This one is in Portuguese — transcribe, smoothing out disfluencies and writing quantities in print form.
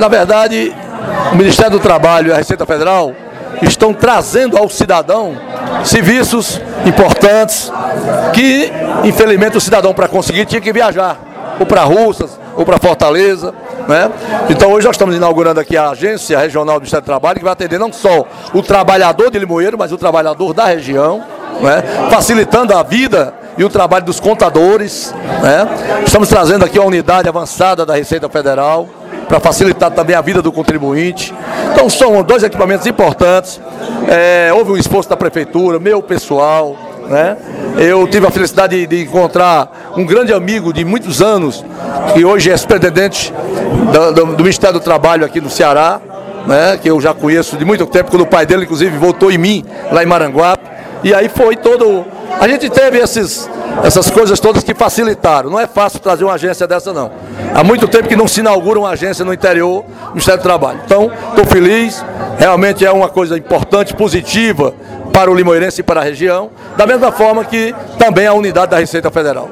Na verdade, o Ministério do Trabalho e a Receita Federal estão trazendo ao cidadão serviços importantes que, infelizmente, o cidadão, para conseguir, tinha que viajar, ou para Russas, ou para Fortaleza, né? Então, hoje nós estamos inaugurando aqui a Agência Regional do Ministério do Trabalho, que vai atender não só o trabalhador de Limoeiro, mas o trabalhador da região, né? Facilitando a vida e o trabalho dos contadores, né? Estamos trazendo aqui a unidade avançada da Receita Federal, para facilitar também a vida do contribuinte. Então são dois equipamentos importantes. Houve um esforço da Prefeitura, meu pessoal, né? Eu tive a felicidade de encontrar um grande amigo de muitos anos, que hoje é superintendente do Ministério do Trabalho aqui no Ceará, né? Que eu já conheço de muito tempo, quando o pai dele, inclusive, votou em mim, lá em Maranguape. E aí foi todo... A gente teve essas coisas todas que facilitaram. Não é fácil trazer uma agência dessa, não. Há muito tempo que não se inaugura uma agência no interior do Ministério do Trabalho. Então, estou feliz. Realmente é uma coisa importante, positiva para o limoeirense e para a região. Da mesma forma que também a unidade da Receita Federal.